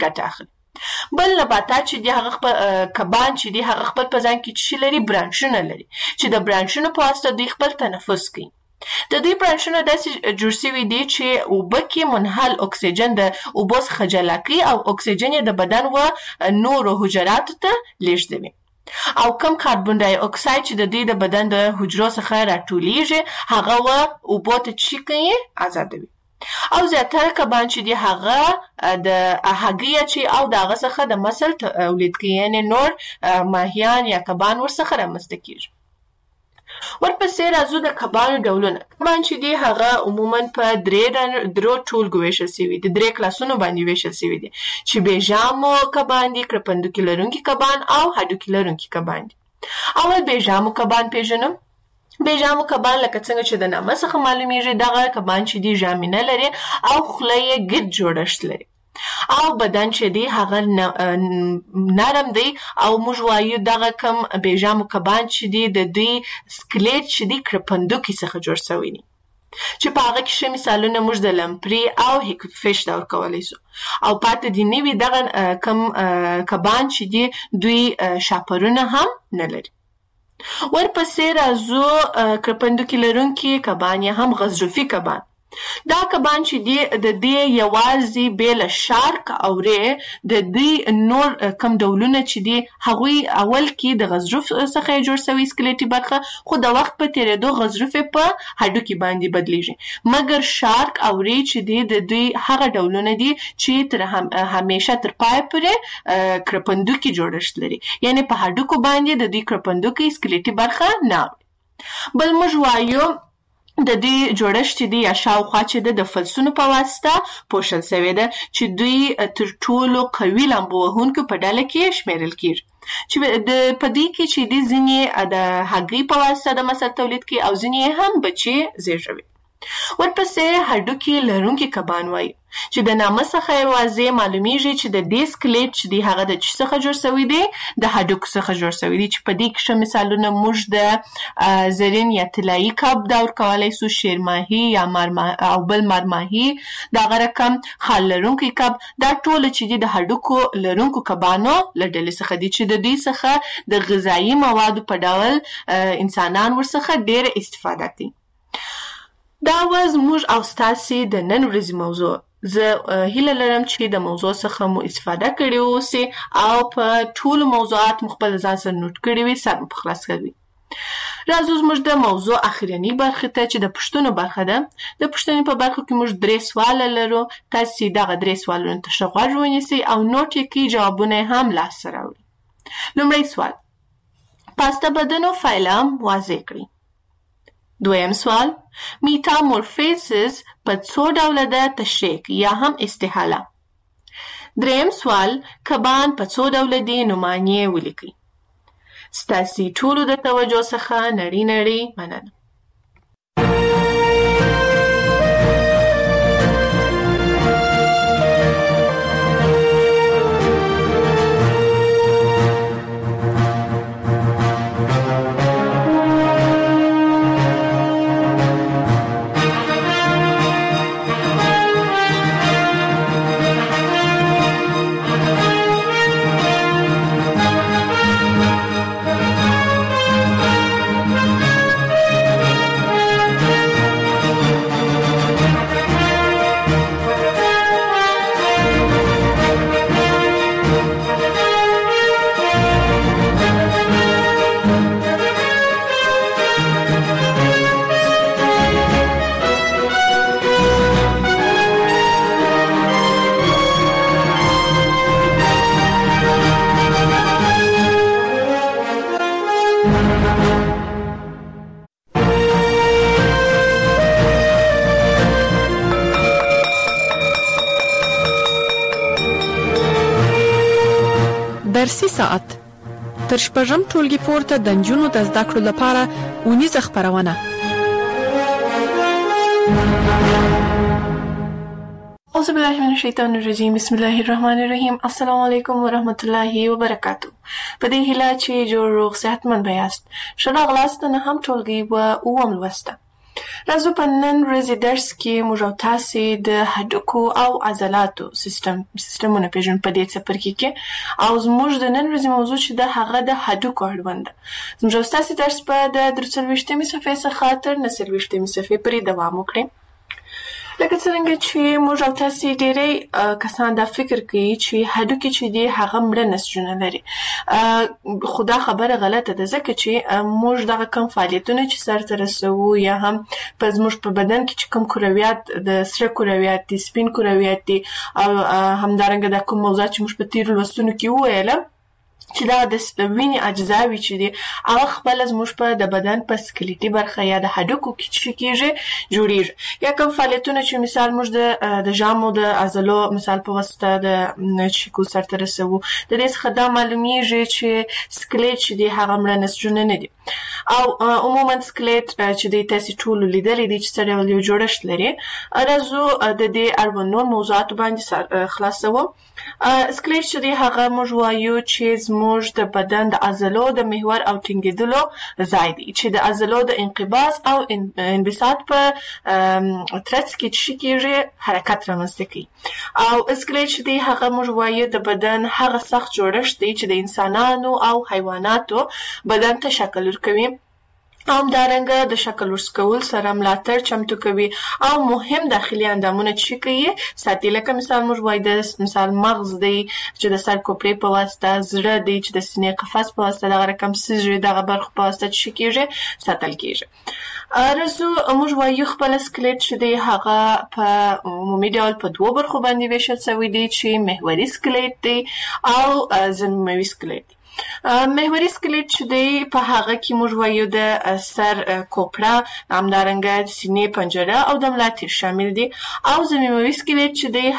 ګټه اخلي. بل نباتات چې دي هغه خپل کبان چې دي هغه خپل په ځان کې څه لري؟ برانشونه لري چې د برانشونو په واسطه دوی خپل تنفس کوي. د دوی برانشونه داسې جوړ شوي دي چې اوبه کې منحل اکسیجن د اوبو څخه جلا کوي او اکسیجن یې د بدن و نورو حجراتو ته لیږدوي. او کم کاربن ډای اکساید چې د دوی د بدن د حجرو څخه راټولیږي هغه و اوبو ته څه کوي؟ آزادوي. او زیاتره کبان چې دي هغه د هګۍ اچوي او د هغه څخه د مسل تولید کوي، یعنې نور ماهیان یا کبان ورڅخه رامنځته کېږي. ورپسې راځو د کبانو ډولونه. کبان چې دي هغه عموما په درو ټولګو ویشل شوي دي، 3 کلاسونو باندې ویشل شوي دي چې بیژامو کبان دي، کرپندوکي لرونکي کبان او هډوکي لرونکي کبان دي. اول بیژامو کبان پیژنم. بیژامو کبان لکه څنګه چې د نامه څخه معلومیږي دغه کبان چې دي ژامینه لري او خوله یې ګډ جوړښت لري او بدن چې دی هغه نرم دی او موږ وایو دغه کم بیژامو کبان چې دی د دوی سکلیټ چې دی کرپندوکي څخه جوړ شوی دی چې په هغه کې ښه مثالونه موږ د لمپري او هیکفش ډول کولی شو. او پاتې دي نوي دغه کم کبان چې دی دوی شاپرونه هم نه لري. ورپسې راځو کرپندوکي لرونکي کبان یا هم غضروفي کبان. دا کبان چې دی د دې یوازې بېله شارک او ری د دوی نور کم ډولونه چې دی هغوی اول کې د غضروف څخه جوړ شوی سکلیټي برخه خو د وخت په تېرېدو غضروف په هډوکي باندې بدلیږي، مګر شارک او ری چې دی د دوی هغه ډولونه دي چې تر همیشه تر پای پورې کرپندوکي جوړښت لري، یعنې په هډوکو باندې د دوی کرپندوکي سکلیټي برخه نه. بل موږ وایو د دوی جوړښت چې دی یا شاوخوا چې د فلسونو په واسطه پوښل شوی ده چې دوی تر ټولو قوي لامبو وهونکو په ډله کې شمیرل کېږي چې په دوی کې چې دی ځینې د هګۍ په واسطه د مسل تولید کوي او ځینې هم بچې زیږوي. ورپسې هډوکي لرونکي کبان وایي چې د نامه څخه یې واضح معلومیږي چې د دې سکلیټ چې دی هغه د څه څخه جوړ شوی دی؟ د هډوکو څخه جوړ شوی دی چې په دې کې ښه مثالونه موږ د زرین یا طلایي کب دا ورکولی شو، شیرماهي یا او بل مرماهي، دغه رقم خال لرونکی کب. دا ټوله چې دی د هډوکو لرونکو کبانو له ډلې څخه دي چې د دوی څخه د غذایي موادو په ډول انسانان ورڅخه ډېره استفاده کوي. دا زموږ او ستاسې د نن ورځې موضوع. زه هیله لرم چې د موضوع څخه مو استفاده کړې اوسئ او په ټولو موضوعات مو خپل ځان سره نوټ کړي وي، سر مو په خلاص کړي. راځو زموږ د موضوع اخرنۍ برخې ته چې د پوښتنو برخه ده. د پوښتنې په برخه کې موږ 3 سواله لرو. تاسې دغه 3 سوالونو ته ښه غوږ ونیسئ او نوټ یې کړئ، جوابونه یې هم لاسته راوړئ. لومړی سوال: پاسته بدنو فایلم واضح کړئ. دویم سوال: میتامورفیزس په څو ډوله ده؟ تشریح یا هم استحاله. دریم سوال: کبان په څو ډوله دي؟ نومانې ولیکئ. ستاسې ټولو د توجه څخه نړۍ مننه. درسي ساعت تر شپږم ټولګي پورته د نجونو د زده کړو لپاره اونیزه خپرونه. اعوذ بالله من الشیطان الرجیم، بسم الله الرحمن الرحیم. السلام علیکم ورحمت الله وبرکاتو. په دې هیله چې جوړ روغ صحتمند به یاست. ښه راغلاست د 9 ټولګي و 9 لوسته. راځو په نن ورځې درس کې موږ او تاسې د هډوکو او عضلاتو سیستمونه پېژنو په دې څپرکي کې، او زموږ د نن ورځې موضوع چې د هغه د هډوکو اړوند ده. زموږ او ستاسې درس به د 43مې صفحې څخه تر 49مې صفحې پورې دوام وکړي. لکه څرنګه چې موږ او تاسې ډېری کسان دا فکر کوي چې هډوکي چې دي هغه مړه نسجونه لري، خو دا خبره غلطه ده، ځکه چې موږ دغه کم فعالیتونه چې سرته رسوو یا هم په زموږ په بدن کې چې کوم کرویات د سره کرویات دي، سپین کرویات دي، او همدارنګه دا کوم موضوعات چې موږ په تېرو لوستونو کې وویله چې دا د وینې اجزاوي چې دي هغه خپله زموږ په د بدن په سکلیټي برخه یا د هډوکو کې چې کېږي جوړېږي. یا کوم فعالیتونه چې مثال موږ د ژامو د عضلو مثال په واسطه د چیکو سرته رسوو، د دې څخه دا معلومیږي چې سکلیټ چې دی هغه مړه نسجونه نه دي. او عموما سکلیټ چې دی تاسې ټولو لیدلی دی چې څه ډول یو جوړښت لري. راځو د دې اړوند نور موضوعاتو باندې خلاصوو. سکلیټ چې دی هغه موږ وایو چې زموږ د بدن د عضلو د محور او ټینګېدلو ځای دی، چې د عضلو د انقباض او انبساط په ترڅ کې چې کېږي حرکت رامنځته کوي. او سکلیټ چې دی هغه موږ وایو د بدن هغه سخت جوړښت دی چې د انسانانو او حیواناتو بدن ته شکل ورکوي، همدارنګه د شکل ورکول سره ملاتړ چمتو کوي او مهم داخلي اندامونه چې کوي ساتي. لکه مثال موږ وایو د مثال مغز دی چې د سر کوپړې په واسطه، زړه دی چې د سینې قفس په واسطه، دغه رقم سږي دغه برخو په واسطه چې کېږي ساتل کېږي. راځو موږ وایو خپل سکلیټ چې دی هغه په عمومي ډول په دوو برخو باندې ویشل شوی دی، چې محوري سکلیټ دی او ضمیموي سکلیټ دی. محوري سکلیټ چې دی په هغه کې موږ وایو د سر کوپړه، همدارنګه د سینې پنجره او د ملا تیر شامل دي. او ضمیموي سکلیټ چې دی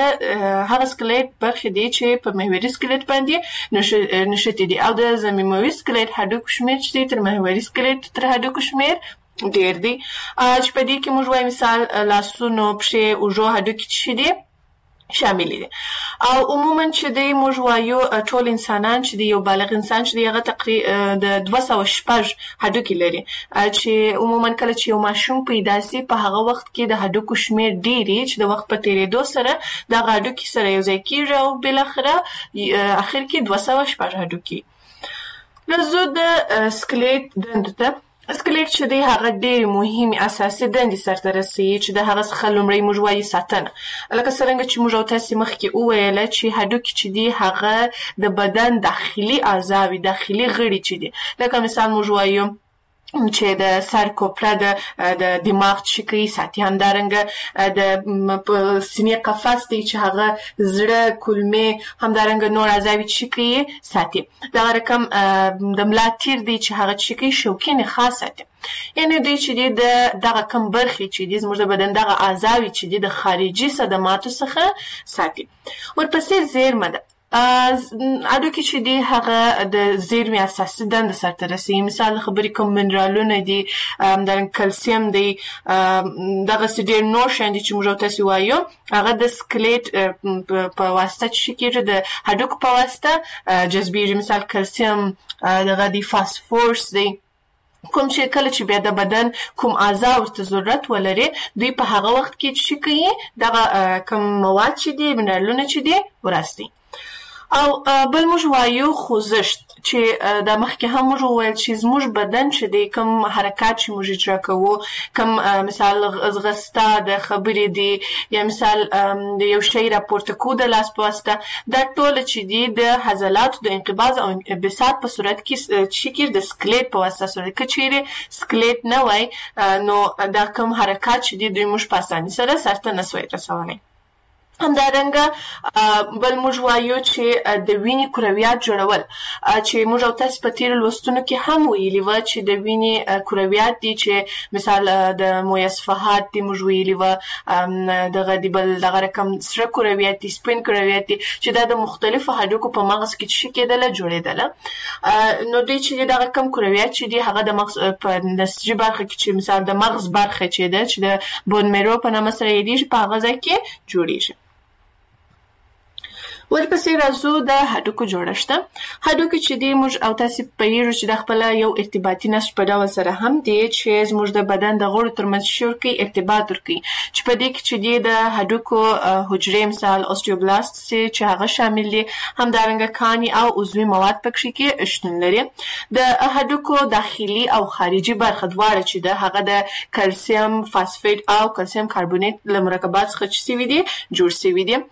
هغه سکلیټ برخې دي چې په محوري سکلیټ باندې نښتي دي. او د ضمیموي سکلیټ هډوکو شمېر چې دی تر محوري سکلیټ تر هډوکو شمېر ډېر دی، چې په دې کې موږ وایو مثال لاسونو، پښې، اوږو هډوکي چې دي شامل دي. او عموما چې دی موږ وایو ټول انسانان چې دی یو بالغ انسان چې دی هغه تقریبا د 206 هډوکي لري، چې عموما کله چې یو ماشوم پیدا سي په هغه وخت کې د هډوکو شمېر ډېر چې د وخت په تېرېدو سره دغه هډوکي سره یو ځای کېږي او بالاخره اخر کې 206 هډوکي. راځو د سکلیټ دندو ته. سکلیټ چې دی هغه ډېرې مهمې اساسي دندې سرته رسوي، چې د هغه څخه لومړی موږ وایو ساتنه. لکه څرنګه چې موږ او تاسې مخکې وویله چې هډوکي چې دی هغه د بدن داخلي اعضاوي، داخلي غړي چې دي. لکه مثال موږ وایو چې د سر کوپړه د دماغ چې کوي ساتي، همدارنګه د سینې قفس دی چې هغه زړه، کولمې، همدارنګه نور اعضاوي چې کوي ساتي. دغه رقم د ملا تیر دی چې هغه چې کوي شوکي نخاع ساتي. یعنې دوی چې دي دغه کم برخې چې دي زموږ د بدن دغه اعضاوي چې دي د خارجي صدماتو څخه ساتي. ورپسې زیرمه ده. هډوکي چې دي هغه د زیرمې اساسي دنده سرته رسوي. مثال خبرې کوم منرالونه دي، همدارنګه کلسیم دی، دغسې ډېر نور شیان دي چې موږ او تاسې وایو هغه د سکلیټ په واسطه چې کېږي د هډوکو په واسطه جذبېږي. مثال کلسیم دغه دی، فاسفورس دی، کوم چې کله چې بیا د بدن کوم اعضا ورته ضرورت ولري دوی په هغه وخت کې چې کوي دغه کوم مواد چې دي، منرالونه چې دي وراسي. او بل موږ وایو خوځښت، چې دا مخکې هم موږ وویل چې زموږ بدن چې دی کوم حرکات چې موږ اجرا کوو، کوم مثال ځغسته د خبرې دی، یا مثال د یو شی راپورته کوو د لاس په واسطه، دا ټوله چې دي د عضلاتو د انقباض او انبساط په صورت کې چې کېږي د سکلیټ په واسطه صورت. که چیرې سکلیټ نه وای نو دا کوم حرکات چې دي دوی موږ په اسانۍ سره سرته نسوای رسولی. همدارنګه بل موږ وایو چې د وینې کرویات جوړول، چې موږ او تاسې په تېرو لوستونو کې هم ویلي وه چې د وینې کرویات دي چې مثال د مویه صفحات دي، موږ ویلي وه دغه دی، بل دغه رقم سره کرویات دي، سپین کرویات دي، چې دا د مختلفو هډوکو په مغز کې چې کېدله جوړېدله. نو دوی چې دغه کم کرویات چې دي هغه د مغز په نسجي برخه کې چې مثال د مغز برخه چې ده چې د بون میرو په نامه سره یادېږي په هغه ځای کې جوړېږي. ورپسې راځو د هډوکو جوړښت. هډوکي چې دی موږ او تاسې پوهېږو چې د خپله یو ارتباطي نسج په ډول سره هم دی چې زموږ د بدن د غړو ترمنځ شي ورکوي، ارتباط ورکوي، چې په دې کې چې دی د هډوکو حجرې مثال اوسټیوبلاست چې هغه شامل دي، همدارنګه کاني او عضوي مواد پکې کې شتون لري. د هډوکو داخلي او خارجي برخه دواړه چې ده هغه د کلسیم فاسفیټ او کلسیم کاربونیټ له مرکبات څخه چې سوي دي جوړ سوي دي،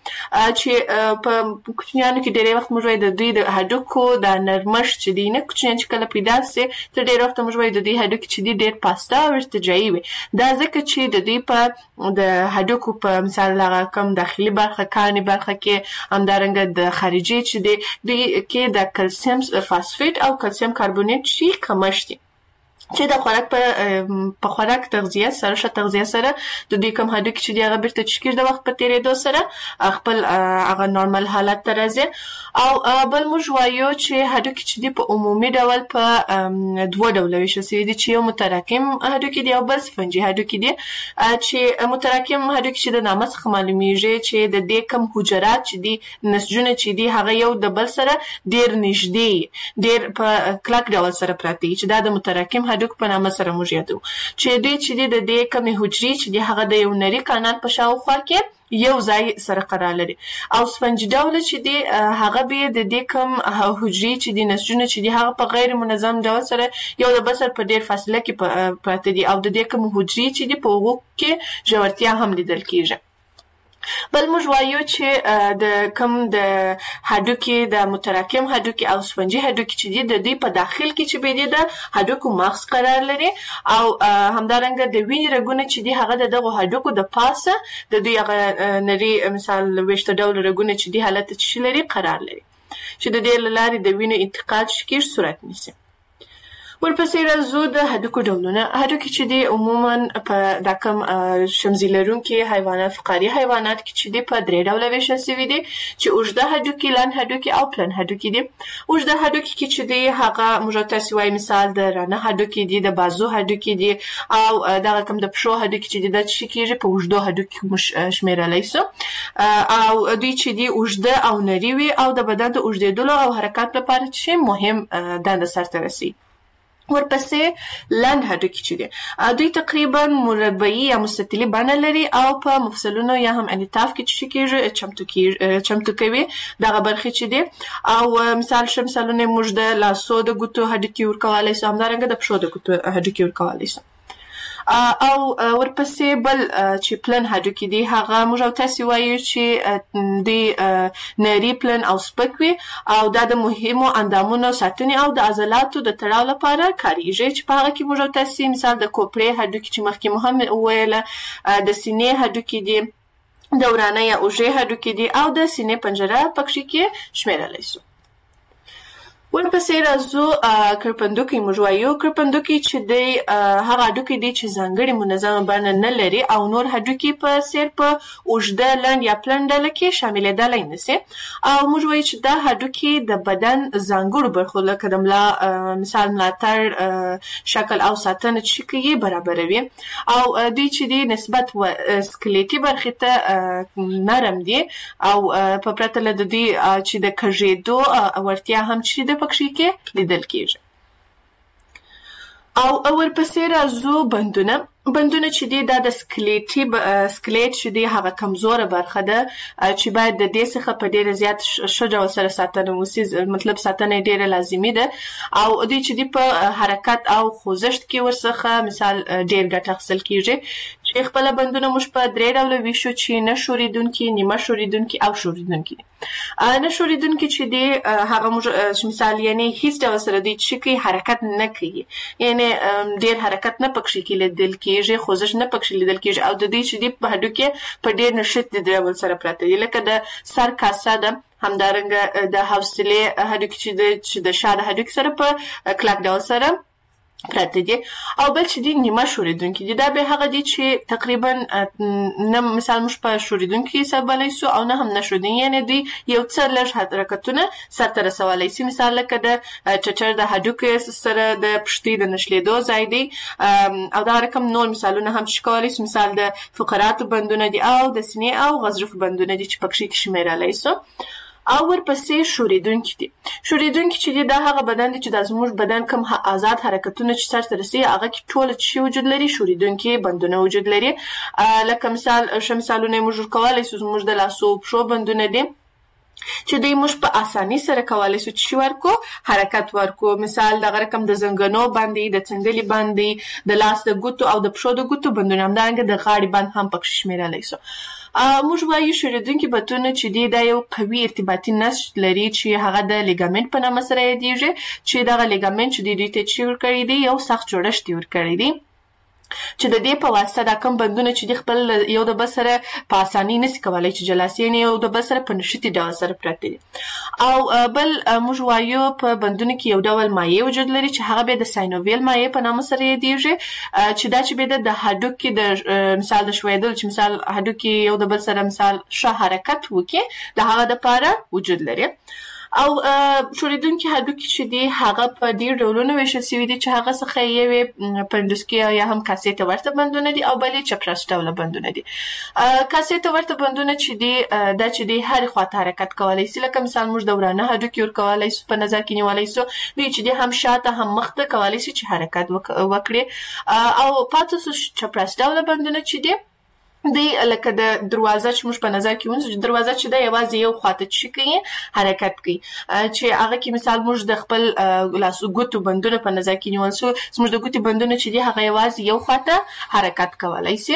چې په کوچنیانو کې ډېری وخت موږ وایو د دوی د هډوکو د نرمښت چې دی نه کوچنیان چې کله پیدا سي تر ډېر وخت موږ وایو د دوی هډوکي چې دي ډېر پاسته او ارتجاعي وي. دا ځکه چې د دوی په د هډوکو په مثال هغه کم داخلي برخه کاني برخه کې همدارنګه د خارجي چې دی دوی کې د کلسیم فاسفیټ او کلسیم کاربونیټ شي کمښت دي، چې د خوراک په خوراک تغذیه سره ښه تغذیه سره د دوی کوم هډوکي چې دي هغه بیرته چې کېږي د وخت په تېرېدو سره خپل هغه نورمال حالت ته راځي. او بل موږ وایو چې هډوکي چې دي په عمومي ډول په دوه ډوله ویشل سوي دي، چې یو متراکم هډوکي دي او بل سفنجي هډوکي دي. چې متراکم هډوکي چې د نامه څخه معلومیږي چې د دې کوم حجرات چې دي نسجونه چې دي هغه یو د بل سره ډېر نږدې ډېر په کلک ډول سره پراته دي، چې دا د متراکم هډوکو په نامه سره موږ یادو. چې دوی چې دي د دې کمې حجرې چې دي هغه د یو نري کانال په شاوخوا کې یو ځای سره قرار لري. او سفنجي ډوله چې دي هغه به د دې کم حجرې چې دي نسجونه چې دي هغه په غیر منظم ډول سره یو د بل سره په ډېر فاصله کې پراته دي، او د دې کم حجرې چې دي په هغو کې ژورتیا هم لیدل کېږي. بل موږ وایو چې د کم د هډوکي د متراکم هډوکي او سفنجي هډوکي چې دي د دوی په داخل کې چې به دي د هډوکو مغز قرار لري، او همدارنګه د وینې رګونه چې دي هغه د دغو هډوکو د پاسه د دوی هغه نري مثال ویشته ډول رګونه چې دي حالت چې لري قرار لري، چې د دې له لارې د وینې انتقال چې کېږي صورت نیسي. ورپسې راځو د هډوکو ډولونه. هډوکي چې دي عموما په دا کم شمزي لرونکي حیوانات فقاري حیوانات کې چې دي په درې ډوله ویشل سوي دي، چې اوږده هډوکي، لنډ هډوکي او پلن هډوکي دي. اوږده هډوکي کې چې دي هغه موږ تاسې وایو مثال د رانه هډوکي دي، د بازو هډوکي دي، او دغه کم د پښو هډوکي چې دي دا څه کېږي په اوږدو هډوکي موږ شمېرلی سو. او دوی چې دي اوږده او نري وي او د بدن د اوږدېدلو او حرکات لپاره چې مهم دنده سرته رسي. ورپسې لنډ هډوکي چې دي دوی تقریبا مربعي یا مستطیلي بڼه لري او په مفصلونو یا هم انعطاف کې چې کېږي چمتو کوي دغه برخې چې دي. او مثال ښه مثالونه موږ د لاسو د ګوتو هډوکي ورکولی سو، همدارنګه د پښو د ګوتو هډوکي ورکولی سو. او ورپسې بل چې پلن هډوکي دي هغه موږ او تاسې وایو چې دوی نري پلن او سپک وي، او دا د مهمو اندامونو ساتنې او د عضلاتو د تړاو لپاره کارېږي، چې په هغه کې موږ او تاسې مثال د کوپړې هډوکي چې مخکې مو هم وویله، د سینې هډوکي دي، د ورانه یا اوږې هډوکي دي، او د سینې پنجره پکې کې شمېرلی سو. ورپسې راځو کرپندوکي موږ وایو. کرپندوکي چې دی هغه هډوکي دی چې ځانګړې منظمه بڼه نه لري او نور هډوکي په څېر په اوږده، لنډ یا پلن ډله کې شاملېدلی نه سي. او موږ وایو چې دا هډوکي د بدن ځانګړو برخو لکه د ملا مثال ملاتړ شکل او ساتنه چې کوي برابروي. او دوی چې دی نسبت سکلیټي برخې ته نرم دي، او په پرته له د دوی چې د کږېدو وړتیا هم چې د پکې کې لیدل کېږي. او ورپسې راځو بندونه. بندونه چې دی دا د سکلیټ چې دی هغه کمزوره برخه ده چې باید د دې څخه په ډېره زیات ښه ډول سره ساتنه وسي، مطلب ساتنه یې ډېره لازمي ده. او دوی چې دی په حرکت او خوځښت کې ورڅخه مثال ډېر ګټه اخیستل کېږي، چې خپله بندونه موږ په درې ډوله ویشو چې نه ښورېدونکي، نیمه ښورېدونکي او ښورېدونکي دي. نه ښورېدونکي چې دی هغه موږ مثال یعنې هیڅ ډول سره دوی چې کوي حرکت نه کوي، یعنې ډېر حرکت نه پکې کې لیدل کېږي، خوځښت نه پکې لیدل کېږي، او د دې چې دی په هډوکي په ډېر نښتې ډول سره پراته دي، لکه د سر کاسه ده، همدارنګه د حوصلې هډوکي چې د شا د هډوکي سره په کلک ډول سره پراته دي. او بل چې دي نیمه ښورېدونکي دي، دا به هغه دي چې تقریبا نه مثال موږ په ښورېدونکي حسابولی سو او نه هم نه ښورېدونکي، یعنې دوی یو څه لږ حرکتونه سرته رسولی سي. مثال لکه د ټټر د هډوکي سره د پښتۍ د نښلېدو ځای دی، او دا رقم نور مثالونه هم چې کولی سو، مثال د فقراتو بندونه دي او د سینې او غضروف بندونه دي چې پکې کې شمېرلی سو. او ورپسې شوریدونکي دي. شوریدونکي چې دي دا هغه بدن دی چې د زموږ بدن کوم آزاد حرکتونه چې سرته رسي هغه کې ټول چې وجود لري شوریدونکي بندونه وجود لري. لکه مثالونه موږ ورکولی سو زموږ د لاسو پښو بندونه دي چې دوی موږ په اساني سره کولی سو چې ورکو حرکت ورکو. مثال دغه رقم د زنګنو بند د څنډلې بند د لاس د ګوتو او د پښو د ګوتو بندونه همدارنګه د غاړې بند هم پکې شمیرلی سو. موږ وایو شوریدونکي بندونه چې دی دا یو قوي ارتباطي نسج لري چې هغه د لیګامنټ په نامه سره یادیږي چې دغه لیګامنټ چې دوی ته چې ورکړی دی یو سخت جوړښت یې ورکړی دی چې د دې په واسطه دا کوم بندونه چې د خپل یو د بل سره په اساني نشي کولای چې جلاسي یو د بل سره په نشتي ډول سره پراته دي. او بل موږ وایو په بندونو کې یو ډول مایع وجود لري چې هغه به د ساینوویل مایع په نامه سره یادیږي چې دا چې به د هډوکي د مثال د شویدل چې مثال هډوکي یو د بل سره مثال ښه حرکت وکړي د هغه لپاره وجود لري. او شوریدونکي هډوکي چې دي هغه په ډېر ډولونو ویشل سوي دي چې هغه څخه یو پنډوسکي یا هم کاسې ته ورته بندونه دي او بل یې چپراس ډوله بندونه دي. کاسې ته ورته بندونه چې دي دا چې دي هرې خواته حرکت کولی سي. لکه مثال موږ د ورانه هډوکي ورکولی سو په نظر کې نیولی سو دوی چې دي هم شاته هم مخته کولی سي چې حرکت وکړي. او پاتې سو چپراس ډوله بندونه چې دي دی لکه د دروازه چې موږ په نظر کې ونیسو دروازه چې ده یوازې یو خواته چې کوي حرکت کوي چې هغه کې مثال موږ د خپل لاسو ګوتو بندونه په نظر کې نیول سو زموږ د ګوتې بندونه چې دي هغه یوازې یو خواته حرکت کولی سي.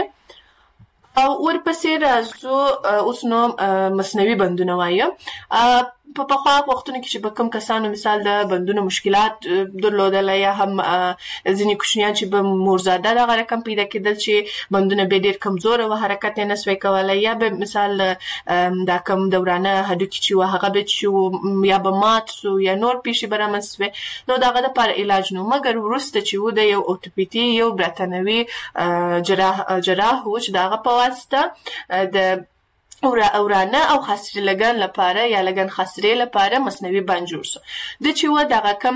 او ورپسې راځو اوس نو مصنوعي بندونه وایو. په پخوا وختونو کې چې به کوم کسانو مثال د بندونو مشکلات درلودل یا هم ځینې کوچنیان چې به مورزاده دغه رقم پیدا کېدل چې بندونه به ډېر کمزوره و حرکت یې نسوی کولی یا به مثال دا کوم د ورانه هډوکي چې و هغه به چې یا به مات سو یا نور پیښې به رامنځته سوې نو د هغه دپاره علاج نو مګر وروسته چې و د یو اوتوپیتي یو برتانوي جراح و چې د هغه په واسطه د ورانه او خاصري لګن لپاره یا لګن خاصري لپاره مصنوعي بند جوړ سو. د چې و دغه کم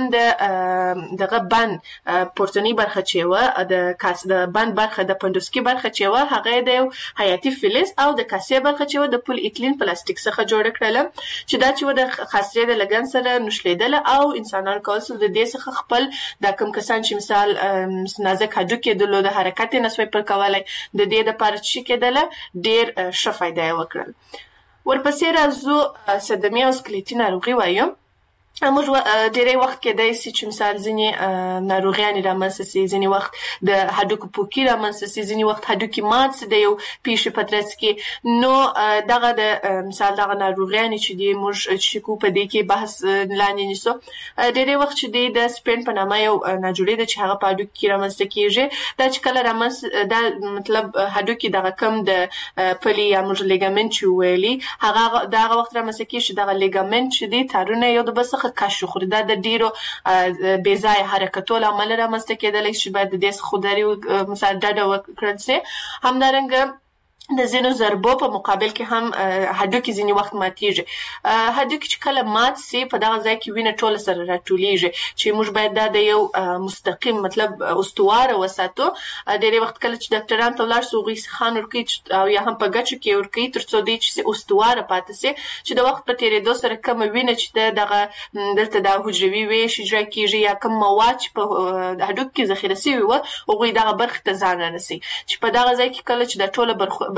دغه بند پورتنی برخه چې و د بند برخه د پندوسکي برخه چې و هغه د یو حیاتي فلز او د کاسې برخه چې و د پول ایتلین پلاستیک څخه جوړ کړل چې دا چې و د خاصري د لګن سره نښلیدل او انسانان کولای د دې څخه خپل د کوم کسان چې مثال نازک هډوکي درلود حرکت نسوي پر کولای د دې لپاره چې کېدل ډېر ښه فایده یې ورپسې راځو صدمي او سکلیټي ناروغي وایو. موږ ډېری وخت کېدای سي چې مثال ځینې ناروغیانې رامنځته سي ځینې وخت د هډوکو پوکي رامنځته سي ځینې وخت هډوکي مات سي د یو پیښې په ترڅ کې نو دغه د مثال دغه ناروغیانې چې دي موږ چې کو په دې کې بحث لاندې نیسو. ډېری وخت چې دی د سپین په نامه یو ناجوړي ده چې هغه په هډوکي کې رامنځته کېږي دا چې کله رامنځته دا مطلب هډوکي دغه کم د پلي یا موږ لیګامنټ چې ویلي هغه دغه وخت رامنځته کېږي چې دغه لیګامنټ چې دی تارونه یو د بل څخه کش خوري دا د ډیرو بې ځایه حرکتو له امله رامنځته کېدلی چې باید د دې څخه خودداري مثال ډډه وکړل سي. همدارنګه د ځینو ضربو په مقابل کې هم هډوکي ځینې وخت ماتیږي. هډوکي چې کله مات سي په دغه ځای کې وینه ټوله سره راټولیږي چې موږ باید دا د یو مستقیم مطلب استواره وساتو. ډېری وخت کله چې ډاکټران ته ولاړ سو هغوی سیخان ورکوي او یا هم په ګچو کې ورکوي تر څو دی چې استواره پاتې سي چې د وخت په تېرېدو سره کومه وینه چې دغه دلته د حجروي ویش اجرا کېږي یا کوم مواد چې په هډوکو کې ذخیره سوي وه هغوی دغه برخې ته ځان رارسوي چې په دغه ځای کې کله چې دا ټوله برخې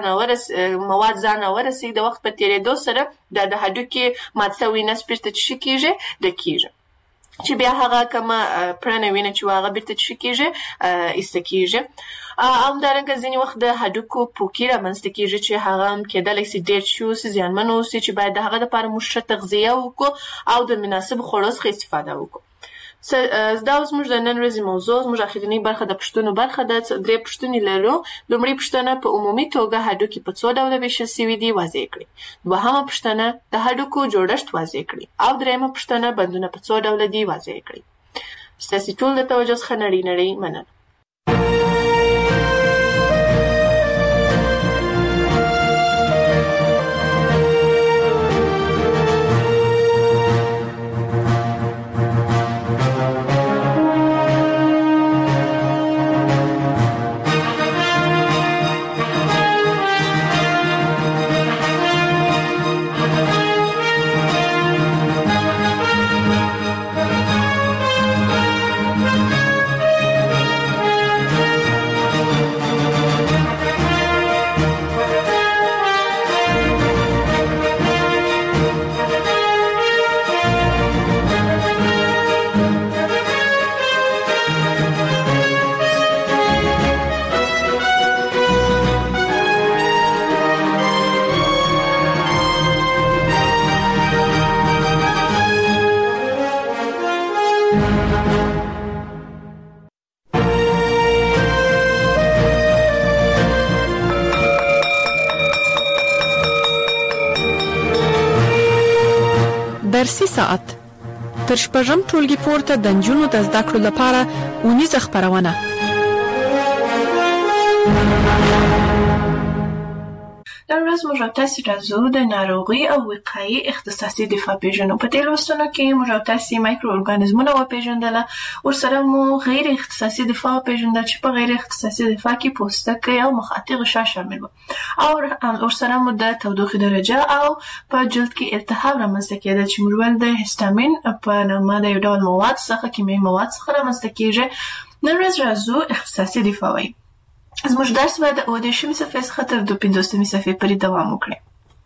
مواد ځان ورسي د وخت په تېرېدو سره د هډوکي مات سوي نسج بیرته چې کېږي ډکېږي چې بیا هغه کومه پرنه وینه چې هغه بیرته چې کېږي ایسته کېږي. همدارنګه ځینې وخت د هډوکو پوکي رامنځته کېږي چې هغه هم کېدلی سي ډېر ښه اوسي زیانمن اوسي چې باید د هغه دپاره موږ ښه تغذیه وکړو او د مناسبو خوړو څخه استفاده وکړو. دا اوس موږ د نن ورځې موضوع زموږ اخرنۍ برخه د پوښتنو برخه ده. 3 پوښتنې لرو. لومړۍ پوښتنه په عمومي توګه هډوکي په څو ډوله ویشل سوي دي واضح کړئ. دوهمه پوښتنه د هډوکو جوړښت واضح کړئ او درېیمه پوښتنه بندونه په څو ډوله دي واضح کړئ. ستاسې ټول د توجه څخه نړۍ مننه. درسي ساعت تر شپږم ټولګي پورته د نجونو د زده کړو لپاره اونیزه خپرونه. در ورځ موږ تاسو راځو د ناروغي او وقایي اختصاصي دفاع پیژنو. په دې لوستونو کې موږ تاسو مایکرو ارګانیزمونه وپیژندل، ورسره مو غیر اختصاصي دفاع پیژندل چې په غیر اختصاصي دفاع کې پوستکی او مخاطي غشا شامل وو، او ورسره مو د تودوخې درجه او په جلد کې التهاب رامنځته کېدل چې موږ ول د هیستامین په نامه د یو ډول مواد څخه کیمیاوي مواد څخه رامنځته کېږي. نن ورځ راځو اختصاصي دفاع وایي. زموږ درس به د 18 صفحې څخه تر 52 صفحې پورې دوام وکړي.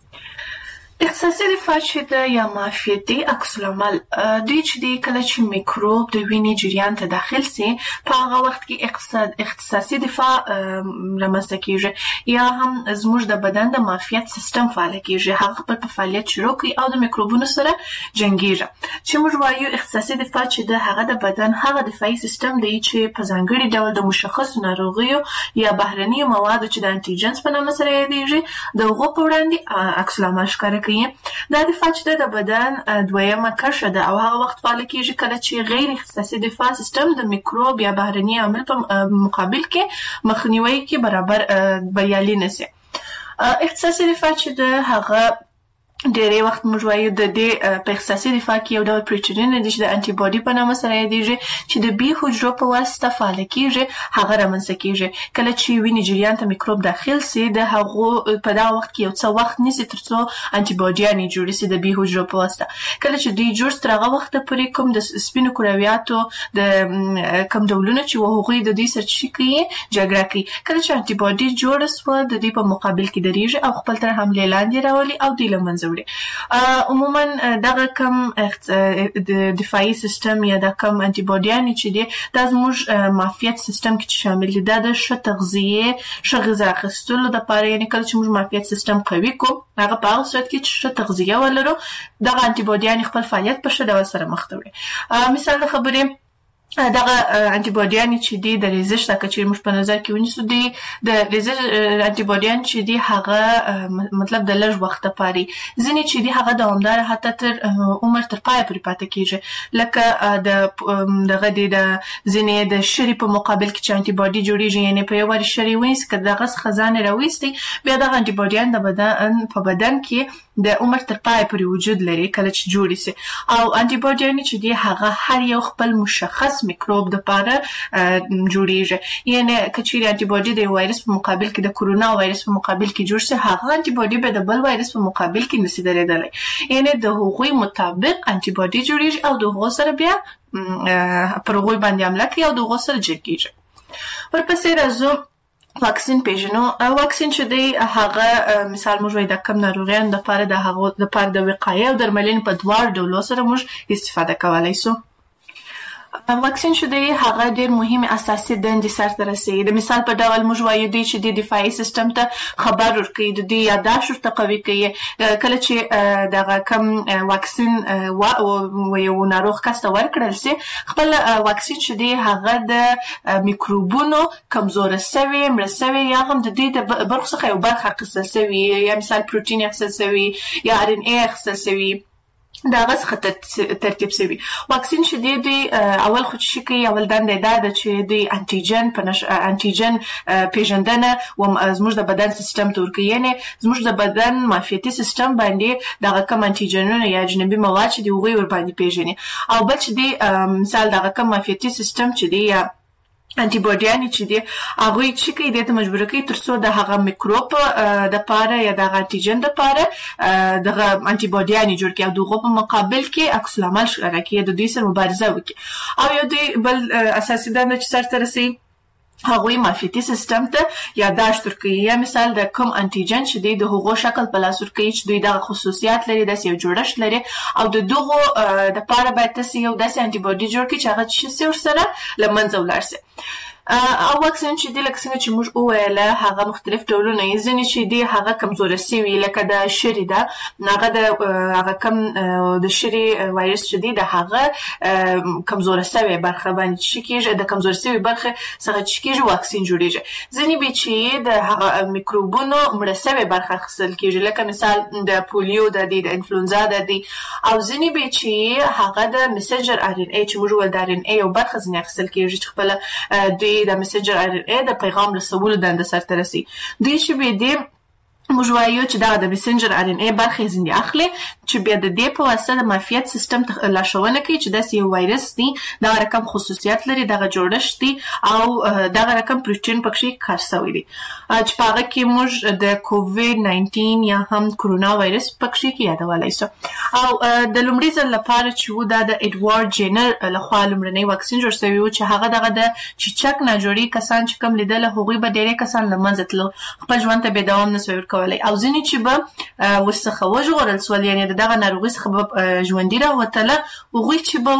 اختصاصي دفاع چې د یا معافیتي عکس العمل دوی چې دی کله چې میکروب د وینې جریان ته داخل سي په هغه وخت کې اختصاصي دفاع رامنځته کېږي، یا هم زموږ د بدن د معافیت سیستم فعال کېږي، هغه خپل په فعالیت شروع کوي او د میکروبونو سره جنګیږي. چې موږ وایو اختصاصي دفاع چې د هغه د بدن هغه دفاعي سیستم دی چې په ځانګړي ډول د مشخصو ناروغیو یا بهرنیو موادو چې د انټيجنز په نامه سره یادېږي د هغو په وړاندې عکس العمل ښکاره دا دفاع چې د بدن دویمه کرښه ده او هغه وخت فعال کېږي کله چې غیر اختصاصي دفاع سیستم د میکروب یا بهرني عامل په مقابل کې مخنیوي کې برابر بریالي نشي. اختصاصي دفاع چې د هغه ډېری وخت موږ وایو د دې په اختصاصي دفاع کې یو ډول پروټینونه دي چې د انټي باډي په نامه سره یادېږي چې د بي حجرو په واسطه فعال کېږي، هغه رامنځته کېږي کله چې وینې جریان ته میکروب داخل سي. د هغو په دا وخت کې یو څه وخت نیسي ترڅو انټي باډیانې جوړ سي د بي حجرو په واسطه. کله چې دوی جوړ تر هغه وخت پورې کوم د سپینو کرویاتو د کوم ډولونه چې هغوی د دې سره شي کوي جګړه کوي. کله چې انټي باډي جوړ سو د دې په مقابل کې درېږي او خپل تر حمله لاندې راولي او دوی له منځه عموما دغه کم دفاعي سیستم یا د کم انټي باډیانې چې دي دا زموږ معافیت سیستم کې شامل دي. دا د ښه تغذیه ښه غذا اخیستلو لپاره، یعنې کله چې موږ معافیت سیستم قوي کوو هغه په هغه صورت کې چې ښه تغذیه ولرو دغه انټي باډیانې خپل فعالیت په ښه ډول سره مخ ته وړي. مثال د خبرې دغه انټي باډیانې چې دي د ریزش د کچې موږ په نظر کې ونیسو دي د ریزش انټي باډیان چې دي هغه مطلب د لږ وخت لپاره ځینې چې دي هغه دوامدار حتی تر عمر تر پای پورې پاتې کېږي، لکه دغه د ځینې د شری په مقابل کې چې انټي باډي جوړیږي، یعنې په یو وار شری ونیسي که دغه څخه ځان راویستي بیا دغه انټي باډیان د بدن په بدن کې د عمر تر پای پورې وجود لري کله چې جوړ شي. او انټي باډیان چې دي هغه هر یو خپل مشخص میکروب د پاره جوړیږي، یعنی کچې انټي باډي د وایرس په مقابل کې د کورونا وایرس په مقابل کې جوړ شي هغه انټي باډي به د بل وایرس په مقابل کې نشي درېدلی، یعنی د هغوی مطابق انټي باډي جوړیږي او د هغو سره بیا پر هغوی باندې حمله کوي او د هغو سره جنګیږي. ورپسې راځو واکسین پیژنو. واکسین چې دی هغه مثال موږ وایو د کم ناروغیانو لپاره د هغو لپاره د وقایې او درملنې په دواړو ډولو سره موږ استفاده کولی سو. واکسین چې دی هغه ډېر مهمه اساسي دندې سرته رسوي. د مثال په ډول موږ وایو دی چې د دفاعي سیستم ته خبر ورکوي، د دې یاداشت ورته قوي کوي. کله چې دغه کم واکسین یو ناروغ کس ته ورکړل سي خپل واکسین چې دی هغه د میکروبونو کمزوره سوي مړه سوي یا هم د دې د برخو څخه یو برخه اخیستل سوي، یا مثال پروټین اخیستل سوي یا RNA اخیستل سوي دا غس خطر ترتیب سوي. واکسین چې دی اول خو چې کوي اول دنده دا ده چې د انټيجن پیژندنه و زموږ د بدن سیستم ته ورکوي، یعنی زموږ د بدن معافیتي سیستم باندې دغه کم انټيجنونه یا اجنبي مواد چې دی هغوی ور باندې پیژني. او بل چې دی مثال دغه کم معافیتي سیستم چې دی یا انټي باډیانې چې دي هغوی چې کوي دې ته مجبوره کوي ترڅو د هغه میکروب دپاره یا د هغه انټيجن دپاره دغه انټي باډیانې جوړ کړي او د هغو په مقابل کې عکس العمل ښکاره کړي، د دوی سره مبارزه وکړي. او یو دوی بل اساسي دنده چې سرته رسوي هغوی معافیتي سیستم ته یاداشت ورکوي، یا مثال د کوم انټيجن چې دی د هغو شکل په لاس ورکوي چې دوی دغه خصوصیات لري، داسې یو جوړښت لري او د دغو دپاره باید تاسې یو داسې انټي باډي جوړ کړي چې هغه چې سي ورسره له منځه ولاړ سي. او واکسین چې دی لکه څنګه چې موږ وویله هغه مختلف ډولونه یې ځینې چې دی هغه کمزوره سوي لکه د شری ده هغه کم د شری وایرس چې دی د هغه کمزوره سوي برخه باندې چې کېږي د کمزوره سوي برخه څخه چې کېږي واکسین جوړیږي ځینې به چې د هغه میکروبونو مړه سوي برخه اخیستل کېږي لکه مثال د پولیو د انفلونزا د او ځینې به چې هغه د مسنجر ار ان ای چې موږ ول د ار ان ای یو برخه ځینې اخیستل کېږي چې خپل د مسنجر ار ان ای د پیغام رسولو دنده سرته رسي دوی چې به دی موږ وایو چې دا د مسنجر ار ان ای برخه ځینې اخلي چې بیا د دې په واسطه د معافیت سیستم لارښوونه کوي چې داسې یو وایرس دی دا رقم خصوصیات لري دغه جوړښت دی او دغه رقم پروتین پکې کار شوی دی چې په هغه کې موږ د کووید 19 یا هم کرونا وایرس پکې کې یادولای شو او د لومړي ځل لپاره چې و دا د اډوارد جینر لخوا لومړنی واکسین جوړ شوی و چې هغه دغه د چیچک نه جوړي کسان چې کم لیدل هغوی به ډېرې کسان لمنځه تلل خپل ژوند ته به دوام نسوي ورکولای او ځینې چې به ورڅخه وژغورل سول یعنې دغه ناروغي څخه به ژوندي راوتله هغوی چې به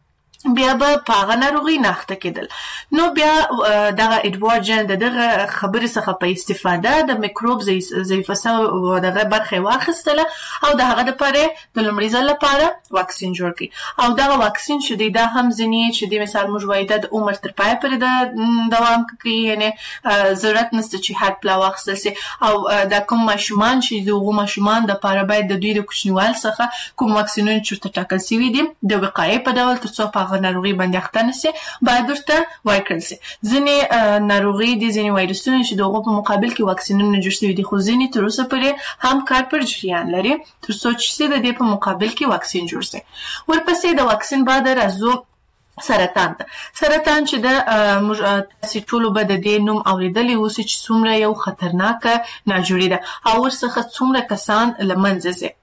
بیا به په هغه ناروغي نه اخته کېدل نو بیا دغه اډوارد جن دغه خبرې څخه په استفاده د میکروب ضعیفه سوي دغه برخه واخیستله او د هغه لپاره د لومړي ځل لپاره واکسین جوړ کړي او دغه واکسین چې دی دا هم ځینې چې دی مثال موږ وایو د عمر تر پایه پورې د دوام کوي یعنې ضرورت نشته چې هر پلا واخیستل شي او د کوم ماشومان چې دغه ماشومان د لپاره باید د دوی د کوچنیوال څخه کوم واکسینونه چې ټاکل شوي دي د وقایې په ډول ترڅو په ناروغي باندې اخته نشي باید ورته ورکړل شي ځینې ناروغي دي ځینې وایرسونه چې دغه په مقابل کې واکسینونه جوړ شوي دي خو ځینې تر اوسه پورې هم کار پر جریان لري ترڅو چې د دې په مقابل کې واکسین جوړ شي ورپسې د واکسین بعد راځو سرطان چې د تاسو ټول به د دې نوم اوریدلی اوسې چې څومره یو خطرناک ناجوړي ده او ورڅخه څومره کسان لمنځه ځي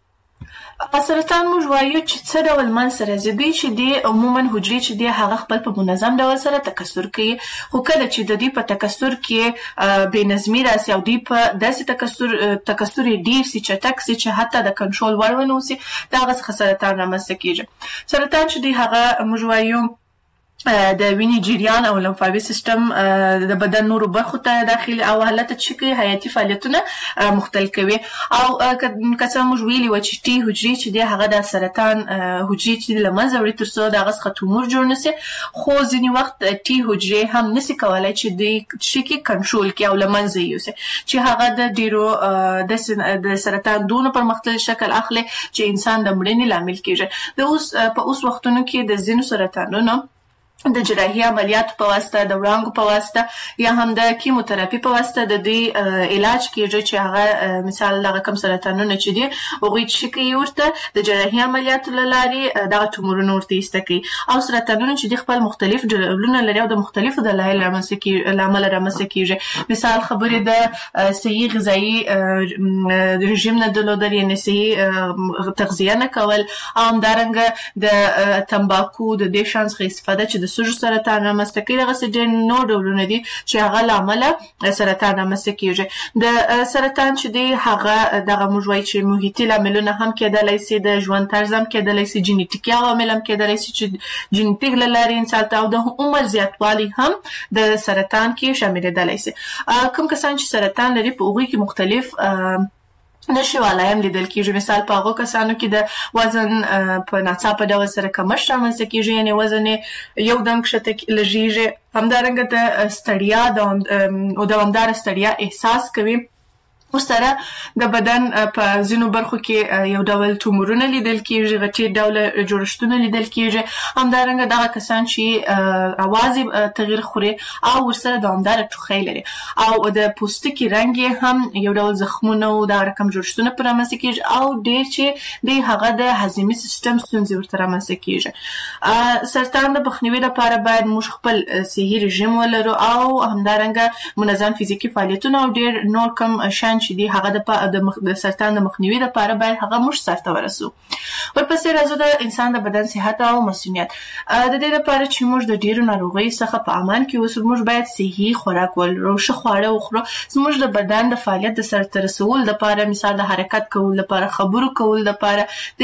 سرطان موږ وایو چې څه ډول منځته راځي دوی چې دی عموما حجرې چې دی هغه خپل په منظم ډول سره تکثر کوي خو کله چې د دې په تکثر کې بې نظمي راسي او دوی په داسې تکثر ډیر سي چټک سي چې حتی د کنټرول وړ ونه اوسي دغه څخه سرطان رامنځته کیږي سرطان چې دی هغه موږ وایو د وینې جریان او لمفاوي سیستم د بدن نورو برخو ته داخلي او حالت چې کوي حیاتي فعالیتونه مختل کوي او کله موږ ویلي و چې ټي حجرې چې دی هغه د سرطان حجرې چې لمنځه وړي ترڅو دغه څخه تومور جوړ نشي خو ځینې وخت ټي حجرې هم نشي کولای چې د شي کنټرول کوي او لمنځه یوسي چې هغه د ډیرو د سرطان دونو پرمختللي شکل اخلي چې انسان د مړینې لامل کیږي په اوس وختونو کې د ځینو سرطانونو د جراحي عملیاتو په واسطه د وړانګو په واسطه یا هم د کیموتراپي په واسطه د دې علاج کیږي چې هغه مثال دغه کم سرطانونه چې دي هغوی چې کوي ورته د جراحي عملیاتو له لارې دغه تومورونه ورته ایسته کوي او سرطانونه چې د خپل مختلف ډولونه لري او د مختلفو دلایلو له امله رامنځته کیږي مثال خبرې د صحي غذایي رژیم نه درلودل یعنې صحي تغذیه نه کول او همدارنګه د تمباکو د دې شان څخه استفاده چې د سږو سرطان رامنځته کوي دغسې ډېر نور ډولونه دي چې هغه له امله سرطان رامنځته کیږي د سرطان چې دی هغه دغه موږ وایو چې محیطي لاملونه هم کېدلی سي د ژوند طرز هم کېدلی سي جینیټیکي عوامل هم کېدلی سي چې جینیټیک له لارې انسان ته او د عمر زیاتوالی هم د سرطان کې شاملېدلی سي کوم کسان چې سرطان لري په هغوی کې مختلف نشوالی هم لیدل کېږي مثال په هغو کسانو کې د وزن په ناڅاپه ډول سره کمښت رامنځته کېږي یعنې وزن یې یو دم کښته لږیږي همدارنګه د ستړیا دوامداره ستړیا احساس کوي ورسره د بدن په ځینو برخو کې یو ډول تومورونه لیدل کېږي غټې ډوله جوړښتونه لیدل کېږي همدارنګه دغه کسان چې اواز تغییر خوري او ورسره دوامداره ټوخی لري او د پوستکي رنګ یې هم یو ډول زخمونه او دغه رقم جوړښتونه پرې رامنځته کېږي او ډېر چې دی هغه د هضمي سیستم ستونزې ورته رامنځته کېږي سرطان د مخنیوي لپاره باید موږ خپل صحي رژیم ولرو او همدارنګه منظم فزیکي فعالیتونه او ډېر نور کم شیان چې دی هغه د سرطان د مخنیوي لپاره باید هغه موږ سرته ورسو ورپسې راځو د انسان د بدن صحت او مسؤلیت د دې لپاره چې موږ د ډیرو ناروغیو څخه په امان کې اوسو موږ باید صحي خوراک ولرو ښه خواړه وخورو زموږ د بدن د فعالیت د سرته رسولو لپاره مثال د حرکت کولو لپاره خبرو کولو لپاره